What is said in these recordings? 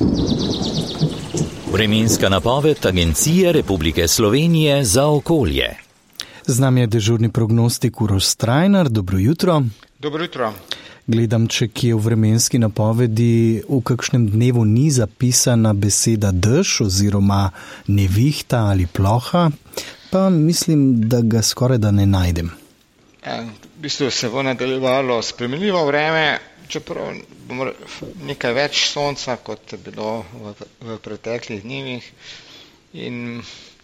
Vremenska napoved Agencije Republike Slovenije za okolje. Z nami je dežurni prognostik Uroš Strajnar. Dobro jutro. Dobro jutro. Gledam, če kje v vremenski napovedi v kakšnem dnevu ni zapisana beseda dež oziroma nevihta ali ploha, pa mislim, da ga skoraj da ne najdem. V bistvu se bo nadaljevalo spremenljivo vreme, čeprav bo nekaj več sonca, kot je bilo v preteklih dnevih. In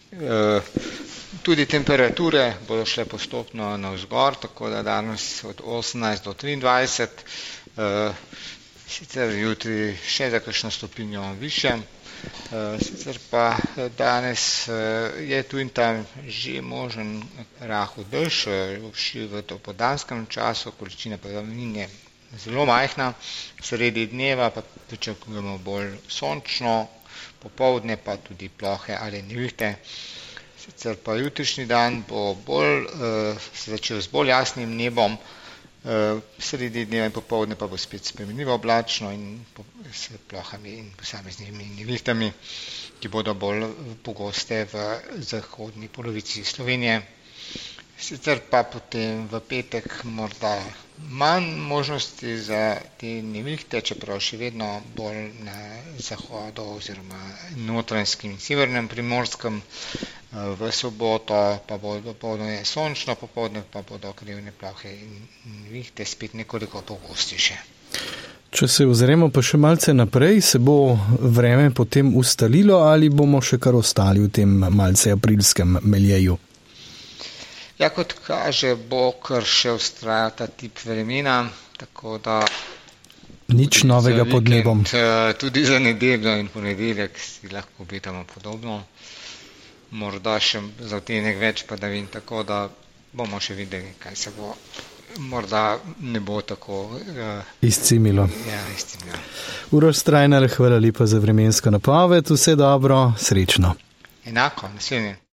tudi temperature bodo šle postopno navzgor, tako da danes od 18 do 23, sicer jutri še za kakšno stopinjo više, sicer pa danes je tu in tam že možen rahel dež, v dopoldanskem času, količina padavin je zelo majhna, sredi dneva pa pričakujemo bolj sončno, popoldne pa tudi plohe ali nevihte. Sicer pa jutrišnji dan bo se začel z bolj jasnim nebom, sredi dneva in popoldne pa bo spet spremenljivo oblačno in s plohami in posameznimi nevihtami, ki bodo bolj pogoste v zahodni polovici Slovenije. Sicer pa potem v petek morda manj možnosti za te nevihte, čeprav še vedno bolj na zahodu oziroma notranjskem in severnem Primorskem. V soboto pa bo dopoldne sončno, popoldne pa bodo krivne plohe in nevihte spet nekoliko pogostejše. Če se ozremo pa še malce naprej, se bo vreme potem ustalilo ali bomo še kar ostali v tem malce aprilskem meljeju? Ja, kot kaže, bo kar še vztrajal ta tip vremena, tako da nič novega pod nebom. Tudi za nedeljo in ponedeljek si lahko obetamo podobno. Morda še za odtenek več padavin, tako da bomo še videli, kaj se bo. Morda ne bo tako izcimilo. Ja, izcimilo. Uroš Strajnar, hvala lepa za vremensko napoved. Vse dobro, srečno. Enako, naslednje.